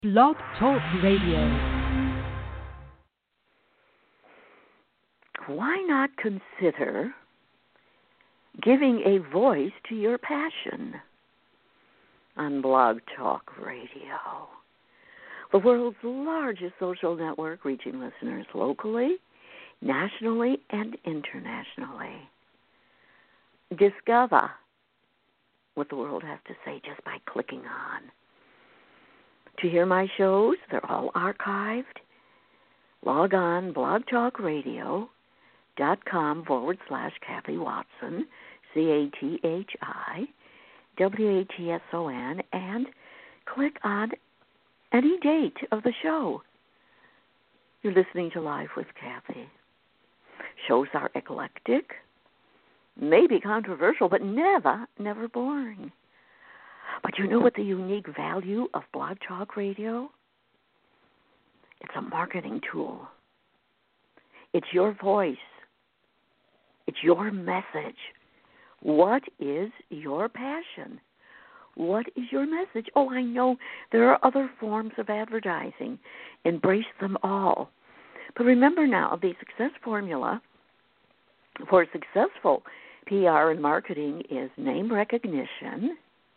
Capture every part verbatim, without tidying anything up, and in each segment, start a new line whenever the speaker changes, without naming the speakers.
Blog Talk Radio.
Why not consider giving a voice to your passion on Blog Talk Radio, the world's largest social network reaching listeners locally, nationally, and internationally? Discover what the world has to say just by clicking on. To hear my shows, they're all archived. Log on blogtalkradio.com forward slash Kathy Watson, C A T H I W A T S O N, and click on any date of the show. You're listening to Live with Kathy. Shows are eclectic, maybe controversial, but never, never boring. But you know what the unique value of Blog Talk Radio? It's a marketing tool. It's your voice. It's your message. What is your passion? What is your message? Oh, I know there are other forms of advertising. Embrace them all. But remember now, the success formula for successful P R and marketing is name recognition,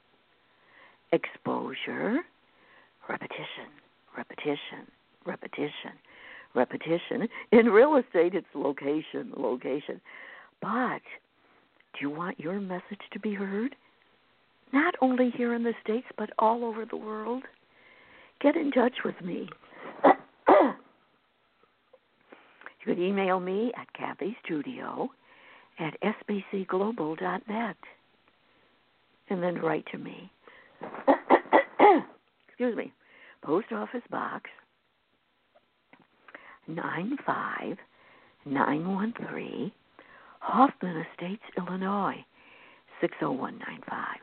exposure, repetition, repetition, repetition, repetition. In real estate, it's location, location. But do you want your message to be heard? Not only here in the States, but all over the world? Get in touch with me. You could email me at kathystudio at s b c global dot net and then write to me. Excuse me. Post Office Box nine five nine one three, Hoffman Estates, Illinois, six oh one nine five.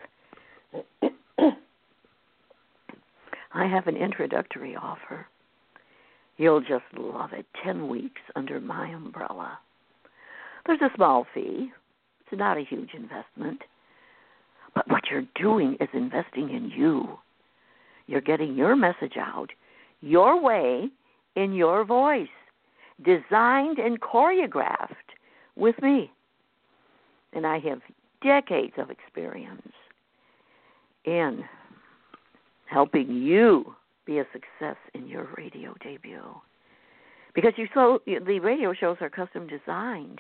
I have an introductory offer. You'll just love it. Ten weeks under my umbrella. There's a small fee. It's not a huge investment. But what you're doing is investing in you. You're getting your message out your way in your voice, designed and choreographed with me. And I have decades of experience in helping you be a success in your radio debut. Because you so the radio shows are custom designed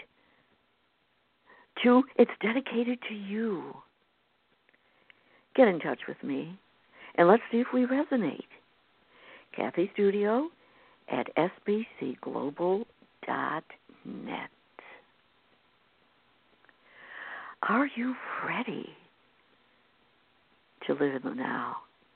to, it's dedicated to you. Get in touch with me, and let's see if we resonate. Kathy Studio at s b c global dot net. Are you ready to live in the now?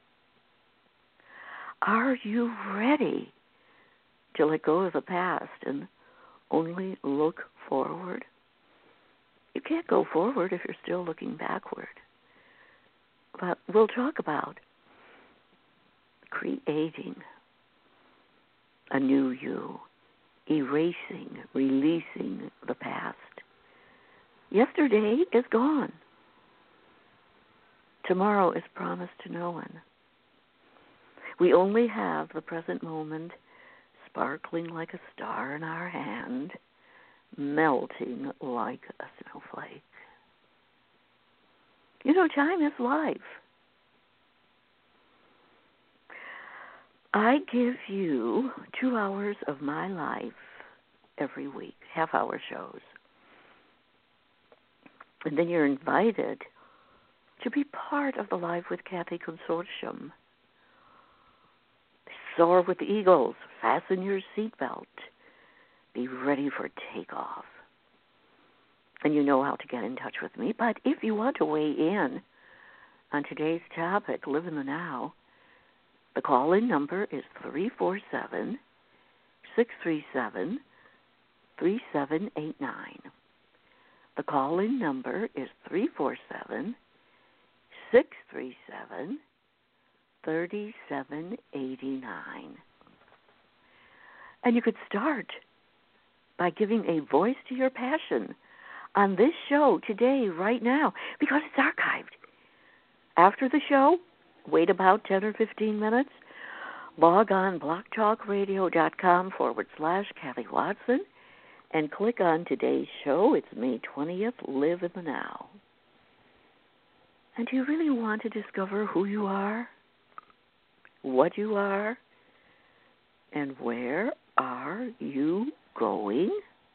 Are you ready to let go of the past and only look forward? You can't go forward if you're still looking backward. But we'll talk about creating a new you, erasing, releasing the past. Yesterday is gone. Tomorrow is promised to no one. We only have the present moment sparkling like a star in our hand, melting like a snowflake. You know, time is life. I give you two hours of my life every week, half-hour shows. And then you're invited to be part of the Live with Kathy Consortium. Soar with eagles. Fasten your seatbelt. Be ready for takeoff. And you know how to get in touch with me. But if you want to weigh in on today's topic, Live in the Now, the call-in number is three four seven, six three seven, three seven eight nine. The call-in number is three four seven, six three seven, three seven eight nine. And you could start by giving a voice to your passion on this show today, right now, because it's archived. After the show, wait about ten or fifteen minutes. log on blogtalkradio.com forward slash Kathy Watson and click on today's show. It's May twentieth, Live in the Now. And do you really want to discover who you are, what you are, and where are you going?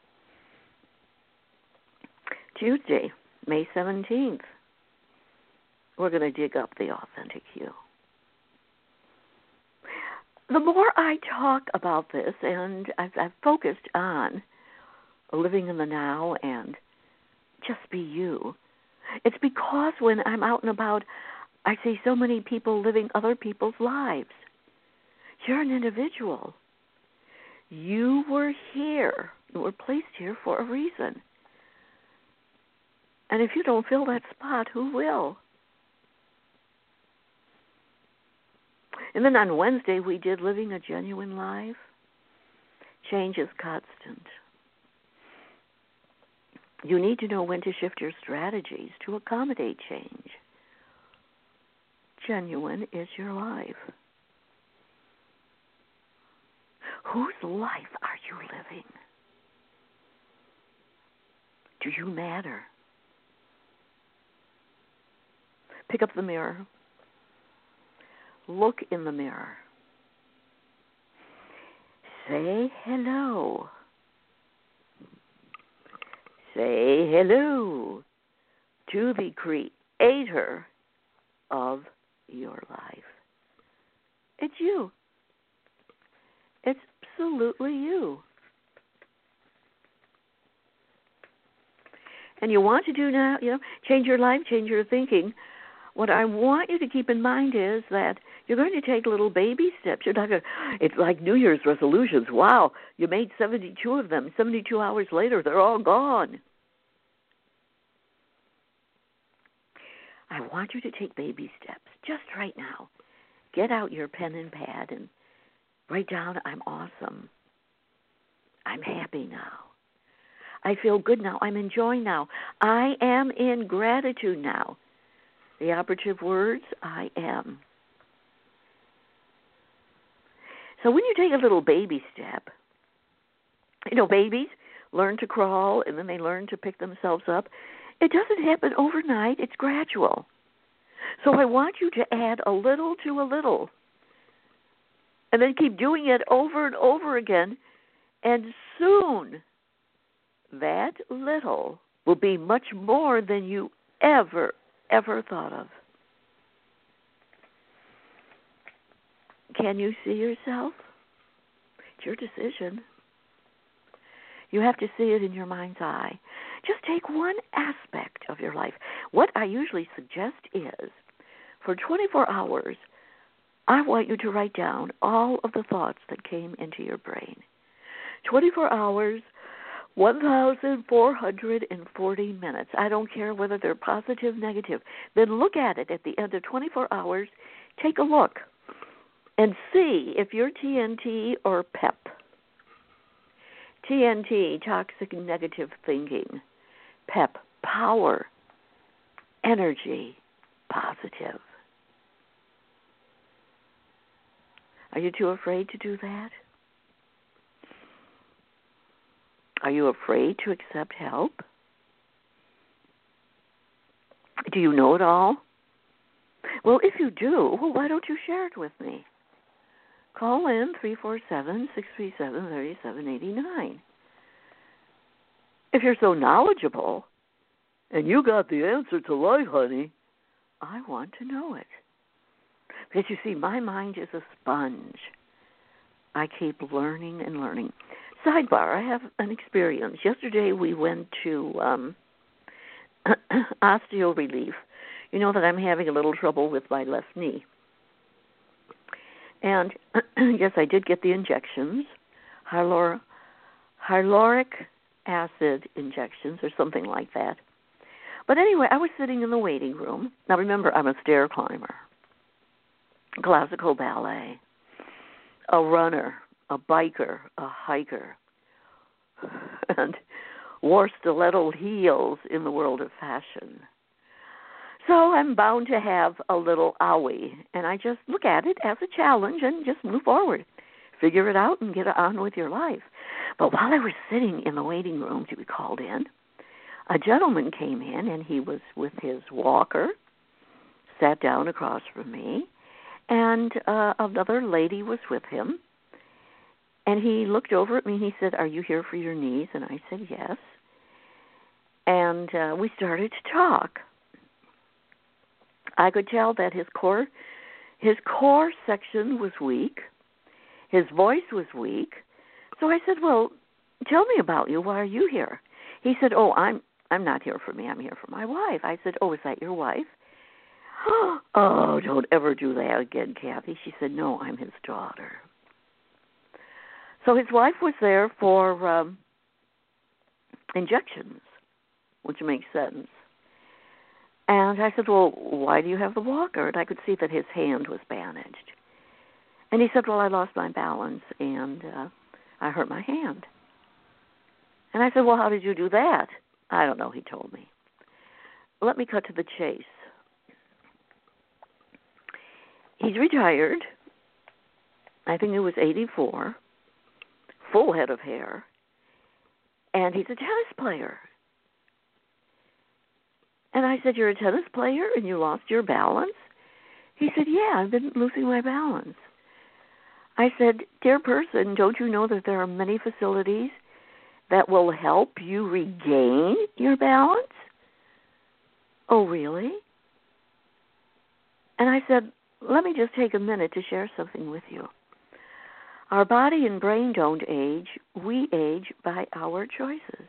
Tuesday, May seventeenth, we're going to dig up the authentic you. The more I talk about this, and I've, I've focused on living in the now and just be you, it's because when I'm out and about, I see so many people living other people's lives. You're an individual. You were here. You were placed here for a reason. And if you don't fill that spot, who will? And then on Wednesday, we did Living a Genuine Life. Change is constant. You need to know when to shift your strategies to accommodate change. Genuine is your life. Whose life are you living? Do you matter? Pick up the mirror. Look in the mirror. Say hello. Say hello to the creator of your life. It's you. It's absolutely you. And you want to do now, you know, change your life, change your thinking. What I want you to keep in mind is that you're going to take little baby steps. You're not going to, it's like New Year's resolutions. Wow, you made seventy-two of them. seventy-two hours later, they're all gone. I want you to take baby steps just right now. Get out your pen and pad and write down, I'm awesome. I'm happy now. I feel good now. I'm enjoying now. I am in gratitude now. The operative words, I am. So when you take a little baby step, you know, babies learn to crawl and then they learn to pick themselves up. It doesn't happen overnight. It's gradual. So I want you to add a little to a little and then keep doing it over and over again. And soon that little will be much more than you ever ever thought of. Can you see yourself? It's your decision. You have to see it in your mind's eye. Just take one aspect of your life. What I usually suggest is, for twenty-four hours, I want you to write down all of the thoughts that came into your brain. twenty-four hours, one thousand four hundred forty minutes. I don't care whether they're positive, negative. Then look at it at the end of twenty-four hours. Take a look and see if you're T N T or PEP. T N T, toxic negative thinking. PEP, power, energy, positive. Are you too afraid to do that? Are you afraid to accept help? Do you know it all? Well, if you do, well, why don't you share it with me? Call in three four seven, six three seven, three seven eight nine. If you're so knowledgeable and you got the answer to life, honey, I want to know it. Because you see, my mind is a sponge. I keep learning and learning. Sidebar, I have an experience. Yesterday we went to um, osteo relief. You know that I'm having a little trouble with my left knee. And yes, I did get the injections, hyalur- hyaluronic acid injections or something like that. But anyway, I was sitting in the waiting room. Now remember, I'm a stair climber, classical ballet, a runner, a biker, a hiker, and wore stiletto heels in the world of fashion. So I'm bound to have a little owie, and I just look at it as a challenge and just move forward. Figure it out and get on with your life. But while I was sitting in the waiting room to be called in, a gentleman came in, and he was with his walker, sat down across from me, and uh, another lady was with him. And he looked over at me and he said, "Are you here for your knees?" And I said, "Yes." And uh, we started to talk. I could tell that his core, his core section was weak. His voice was weak. So I said, "Well, tell me about you. Why are you here?" He said, "Oh, I'm I'm not here for me. I'm here for my wife." I said, "Oh, is that your wife?" "Oh, don't ever do that again, Kathy." She said, "No, I'm his daughter." So his wife was there for um, injections, which makes sense. And I said, "Well, why do you have the walker?" And I could see that his hand was bandaged. And he said, "Well, I lost my balance and uh, I hurt my hand." And I said, "Well, how did you do that?" "I don't know," he told me. Let me cut to the chase. He's retired. I think he was eighty-four. Full head of hair, and he's a tennis player. And I said, "You're a tennis player and you lost your balance?" He said, "Yeah, I've been losing my balance." I said, "Dear person, don't you know that there are many facilities that will help you regain your balance?" "Oh, really?" And I said, "Let me just take a minute to share something with you. Our body and brain don't age. We age by our choices.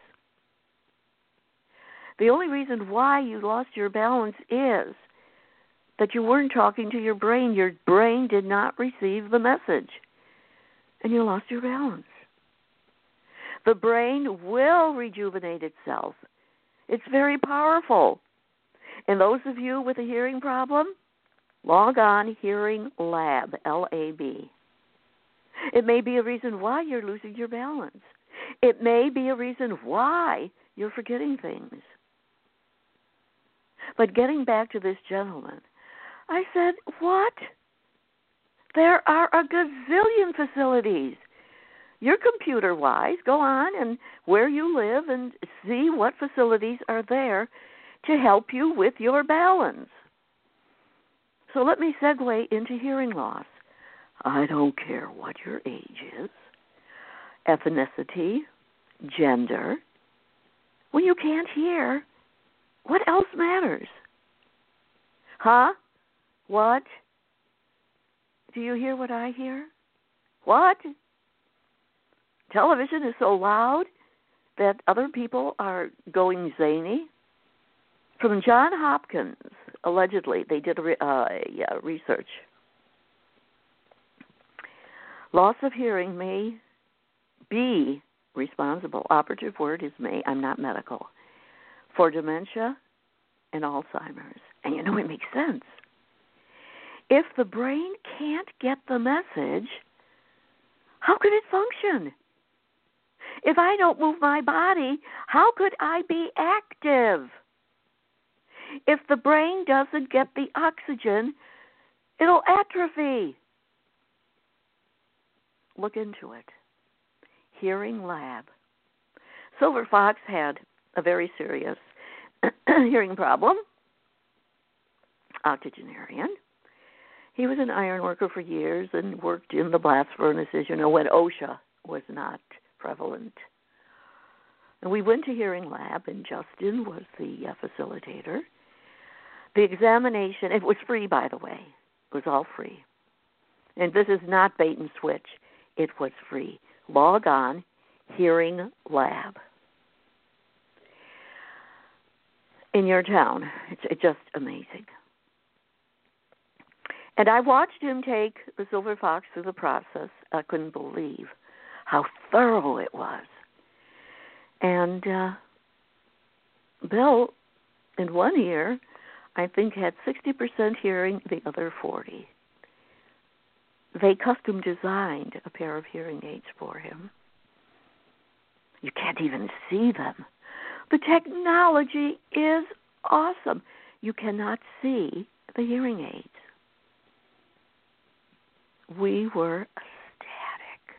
The only reason why you lost your balance is that you weren't talking to your brain. Your brain did not receive the message, and you lost your balance. The brain will rejuvenate itself. It's very powerful. And those of you with a hearing problem, log on Hearing Lab, L A B. It may be a reason why you're losing your balance. It may be a reason why you're forgetting things. But getting back to this gentleman, I said, "What? There are a gazillion facilities. You're computer-wise. Go on and where you live and see what facilities are there to help you with your balance." So let me segue into hearing loss. I don't care what your age is, ethnicity, gender. When you can't hear, what else matters? Huh? What? Do you hear what I hear? What? Television is so loud that other people are going zany? From Johns Hopkins, allegedly, they did a re- uh, yeah, research. Loss of hearing may be responsible, operative word is may, I'm not medical, for dementia and Alzheimer's. And you know, it makes sense. If the brain can't get the message, how could it function? If I don't move my body, how could I be active? If the brain doesn't get the oxygen, it'll atrophy. Look into it. Hearing Lab. Silver Fox had a very serious hearing problem, octogenarian. He was an iron worker for years and worked in the blast furnaces, you know, when OSHA was not prevalent. And we went to Hearing Lab, and Justin was the uh, facilitator. The examination, it was free, by the way. It was all free. And this is not bait and switch. It was free. Log on, Hearing Lab. In your town. It's, it's just amazing. And I watched him take the Silver Fox through the process. I couldn't believe how thorough it was. And uh, Bill, in one ear, I think had sixty percent hearing, the other forty. They custom designed a pair of hearing aids for him. You can't even see them. The technology is awesome. you cannot see the hearing aids. We were ecstatic.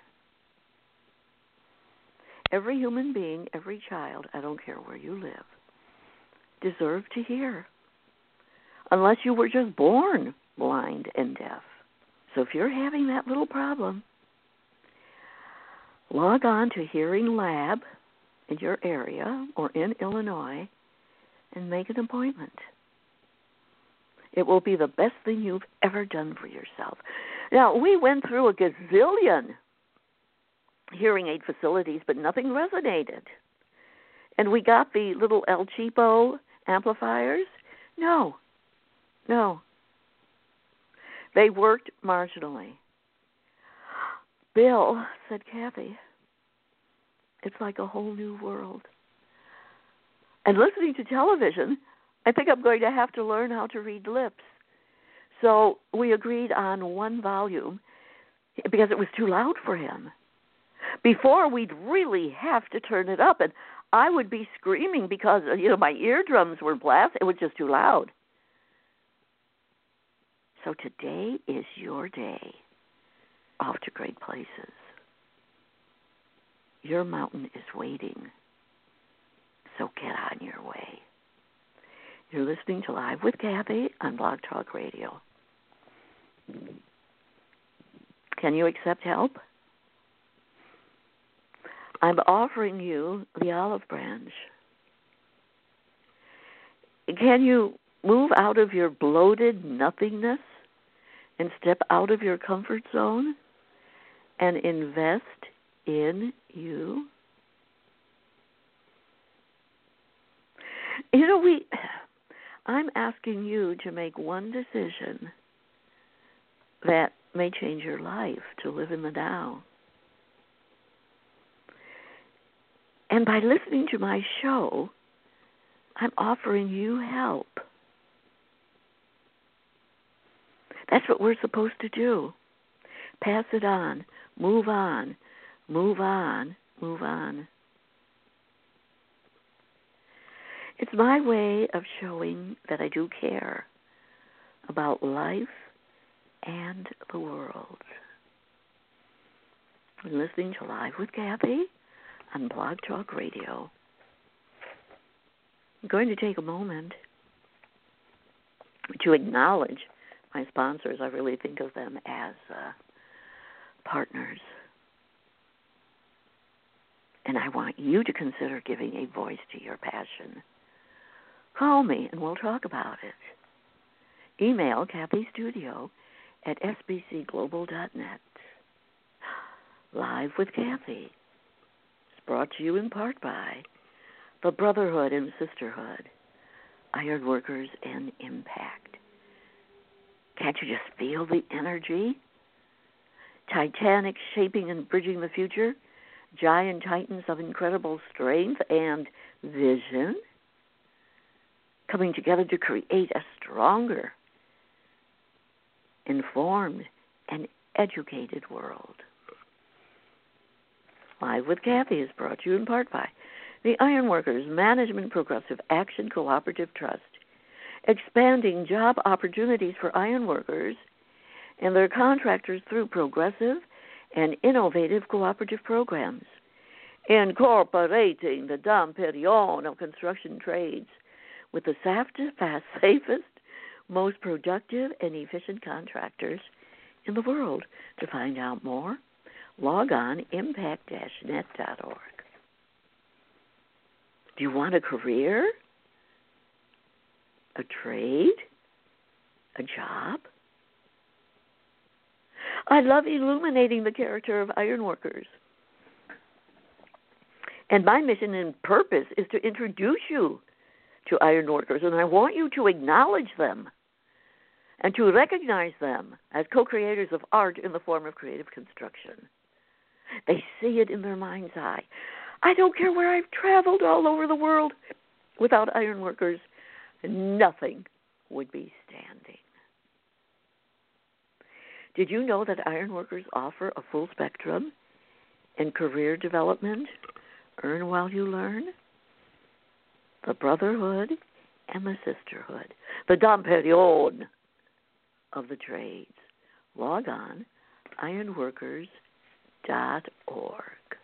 Every human being, every child, I don't care where you live, deserved to hear. Unless you were just born blind and deaf. So if you're having that little problem, log on to Hearing Lab in your area or in Illinois and make an appointment. It will be the best thing you've ever done for yourself. Now, we went through a gazillion hearing aid facilities, but nothing resonated. And we got the little El Cheapo amplifiers. No, no. They worked marginally. Bill, said Kathy, it's like a whole new world. And listening to television, I think I'm going to have to learn how to read lips. So we agreed on one volume because it was too loud for him. Before, we'd really have to turn it up, and I would be screaming because, you know, my eardrums were blasted. It was just too loud. So today is your day off to great places. Your mountain is waiting. So get on your way. You're listening to Live with Kathy on Blog Talk Radio. Can you accept help? I'm offering you the olive branch. Can you move out of your bloated nothingness and step out of your comfort zone and invest in you? You know, we... I'm asking you to make one decision that may change your life, to live in the now. And by listening to my show, I'm offering you help. That's what we're supposed to do. Pass it on. Move on. Move on. Move on. It's my way of showing that I do care about life and the world. You're listening to Live with Kathy on Blog Talk Radio. I'm going to take a moment to acknowledge my sponsors. I really think of them as uh, partners. And I want you to consider giving a voice to your passion. Call me and we'll talk about it. Email Kathy Studio at s b c global dot net. Live with Kathy is brought to you in part by the Brotherhood and Sisterhood, Ironworkers and Impact. Can't you just feel the energy? Titanic shaping and bridging the future, giant titans of incredible strength and vision, coming together to create a stronger, informed, and educated world. Live with Kathy is brought to you in part by the Ironworkers Management Progressive Action Cooperative Trust, expanding job opportunities for ironworkers and their contractors through progressive and innovative cooperative programs, incorporating the Dom Perignon of construction trades with the safest, safest, most productive and efficient contractors in the world. To find out more, log on impact dash net dot org. Do you want a career? A trade? A job? I love illuminating the character of ironworkers. And my mission and purpose is to introduce you to ironworkers, and I want you to acknowledge them and to recognize them as co-creators of art in the form of creative construction. They see it in their mind's eye. I don't care where I've traveled all over the world. Without ironworkers, nothing would be standing. Did you know that ironworkers offer a full spectrum in career development? Earn while you learn. The Brotherhood and the sisterhood, the Damperion of the trades. Log on, ironworkers dot org.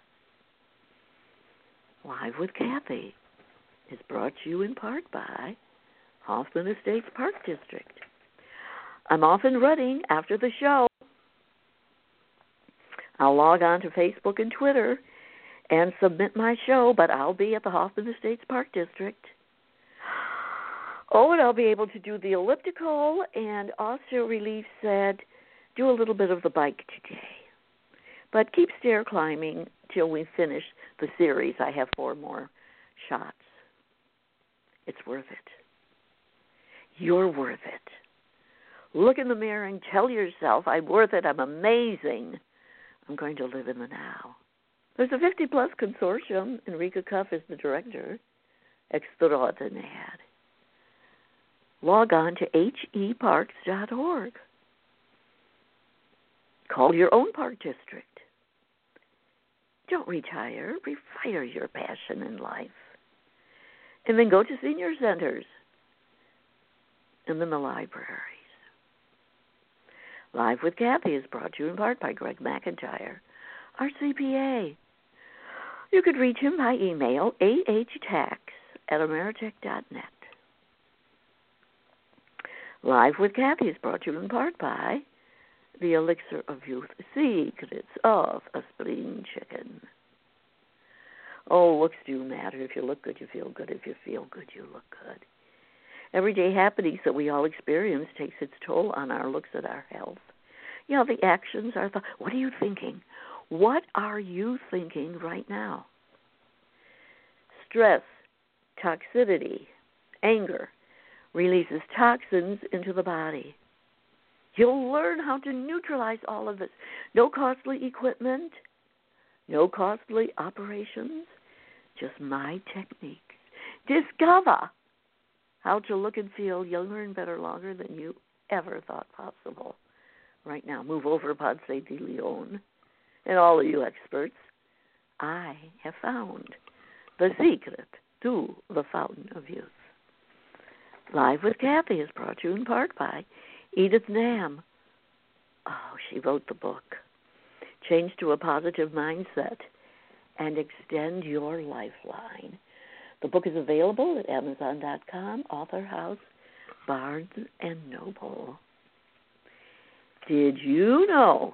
Live with Kathy is brought to you in part by Hoffman Estates Park District. I'm off and running after the show. I'll log on to Facebook and Twitter and submit my show, but I'll be at the Hoffman Estates Park District. Oh, and I'll be able to do the elliptical, and Osteo Relief said, do a little bit of the bike today. But keep stair climbing till we finish the series. I have four more shots. It's worth it. You're worth it. Look in the mirror and tell yourself, I'm worth it, I'm amazing. I'm going to live in the now. There's a fifty-plus consortium. Enrica Cuff is the director. Extraordinaire. Log on to H E parks dot org. Call your own park district. Don't retire. Refire your passion in life. And then go to senior centers. And then the libraries. Live with Kathy is brought to you in part by Greg McIntyre, our C P A. You could reach him by email, a h tax at ameritech dot net. Live with Kathy is brought to you in part by the Elixir of Youth, Secrets of a Spring Chicken. Oh, looks do matter. If you look good, you feel good. If you feel good, you look good. Everyday happenings that we all experience takes its toll on our looks at our health. You know, the actions are the, what are you thinking? What are you thinking right now? Stress, toxicity, anger releases toxins into the body. You'll learn how to neutralize all of this. No costly equipment, no costly operations, just my techniques. Discover how to look and feel younger and better longer than you ever thought possible. Right now, move over Ponce de Leon. And all of you experts, I have found the secret to the fountain of youth. Live with Kathy is brought to you in part by Edith Nam. Oh, she wrote the book, Change to a Positive Mindset and Extend Your Lifeline. The book is available at amazon dot com, Author House, Barnes and Noble. Did you know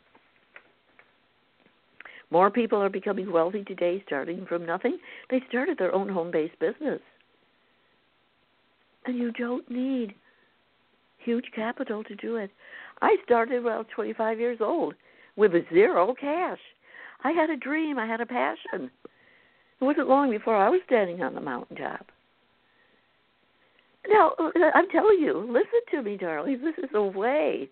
more people are becoming wealthy today starting from nothing? They started their own home-based business. And you don't need huge capital to do it. I started when I was twenty-five years old with zero cash. I had a dream. I had a passion. It wasn't long before I was standing on the mountaintop. Now, I'm telling you, listen to me, darling. This is a way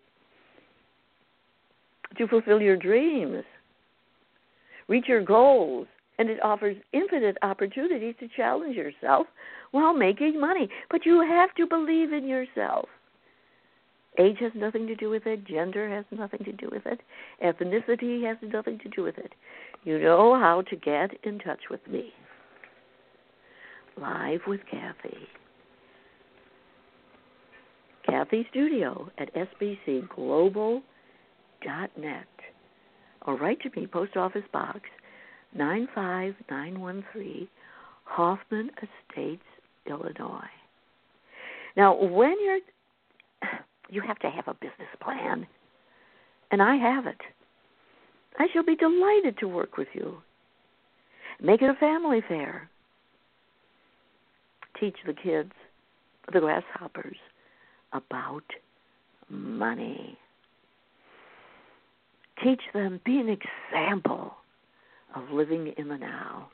to fulfill your dreams, reach your goals, and it offers infinite opportunities to challenge yourself while making money. But you have to believe in yourself. Age has nothing to do with it. Gender has nothing to do with it. Ethnicity has nothing to do with it. You know how to get in touch with me. Live with Kathy. Kathy Studio at s b c global dot net. Or write to me, Post Office Box nine five nine one three, Hoffman Estates, Illinois. Now, when you're, you have to have a business plan, and I have it. I shall be delighted to work with you. Make it a family fair. Teach the kids, the grasshoppers, about money. Teach them, be an example of living in the now.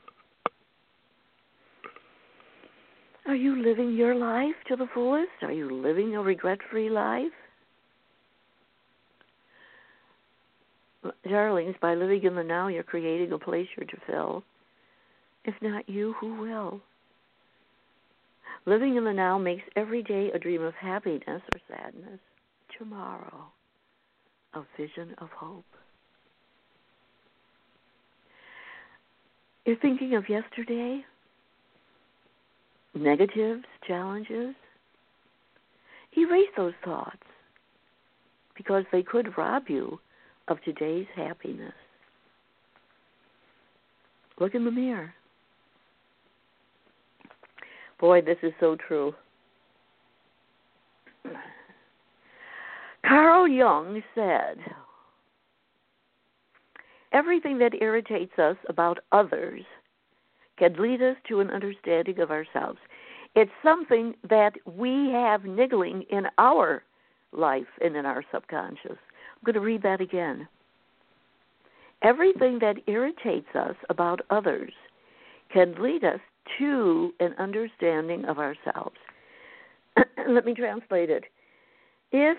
Are you living your life to the fullest? Are you living a regret-free life? Darlings, by living in the now, you're creating a place you're to fill. If not you, who will? Living in the now makes every day a dream of happiness or sadness. Tomorrow, a vision of hope. You're thinking of yesterday? negatives, challenges, erase those thoughts because they could rob you of today's happiness. Look in the mirror. Boy, this is so true. Carl Jung said, everything that irritates us about others can lead us to an understanding of ourselves. It's something that we have niggling in our life and in our subconscious. I'm going to read that again. Everything that irritates us about others can lead us to an understanding of ourselves. Let me translate it. If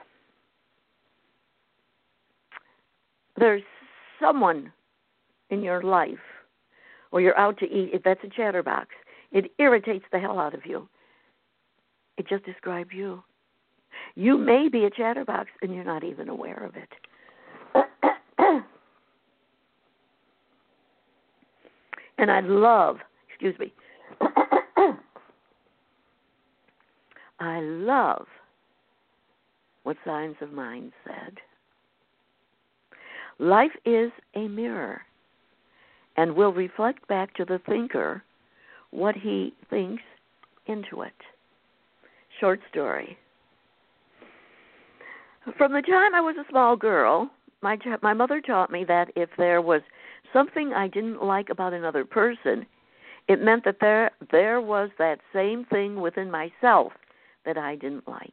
there's someone in your life, or you're out to eat, if that's a chatterbox, it irritates the hell out of you. It just describes you. You may be a chatterbox and you're not even aware of it. And I love, excuse me, I love what Signs of Mind said. Life is a mirror and will reflect back to the thinker what he thinks into it. Short story. From the time I was a small girl, my my mother taught me that if there was something I didn't like about another person, it meant that there there was that same thing within myself that I didn't like.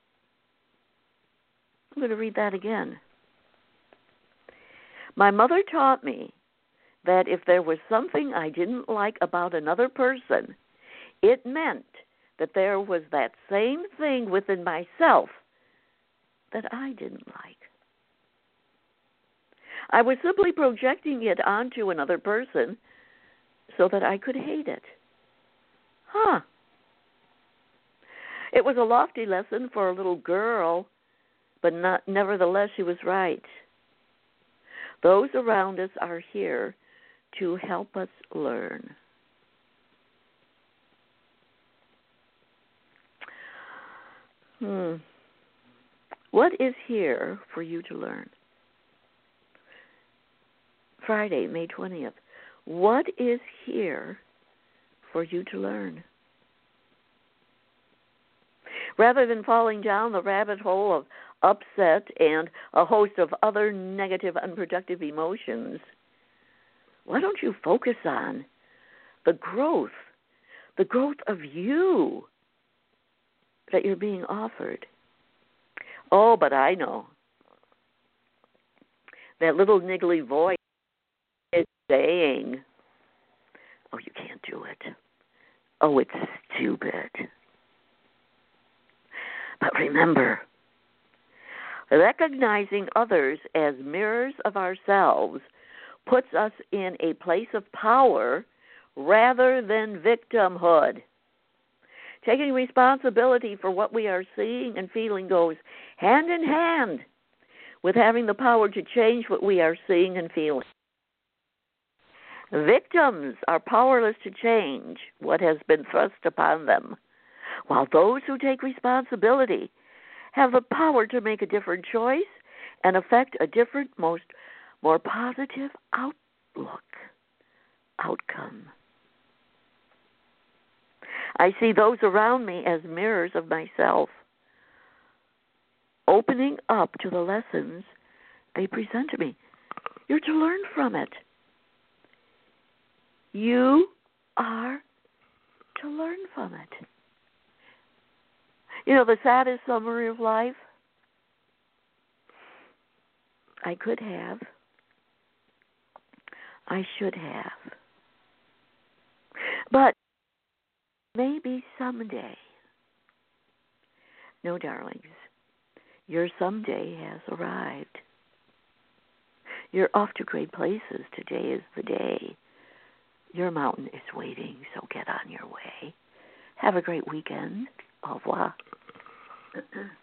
I'm going to read that again. My mother taught me that if there was something I didn't like about another person, it meant that there was that same thing within myself that I didn't like. I was simply projecting it onto another person so that I could hate it. Huh. It was a lofty lesson for a little girl, but not, nevertheless, she was right. Those around us are here to help us learn. Hmm. What is here for you to learn? Friday, May twentieth. What is here for you to learn? Rather than falling down the rabbit hole of upset and a host of other negative, unproductive emotions, why don't you focus on the growth, the growth of you that you're being offered? Oh, but I know. That little niggly voice is saying, oh, you can't do it. Oh, it's stupid. But remember, recognizing others as mirrors of ourselves puts us in a place of power rather than victimhood. Taking responsibility for what we are seeing and feeling goes hand in hand with having the power to change what we are seeing and feeling. Victims are powerless to change what has been thrust upon them, while those who take responsibility have the power to make a different choice and affect a different, most more positive outlook, outcome. I see those around me as mirrors of myself, opening up to the lessons they present to me. You're to learn from it. You are to learn from it. You know, the saddest summary of life, I could have, I should have, but maybe someday. No, darlings, your someday has arrived. You're off to great places. Today is the day. Your mountain is waiting, so get on your way. Have a great weekend. Au revoir.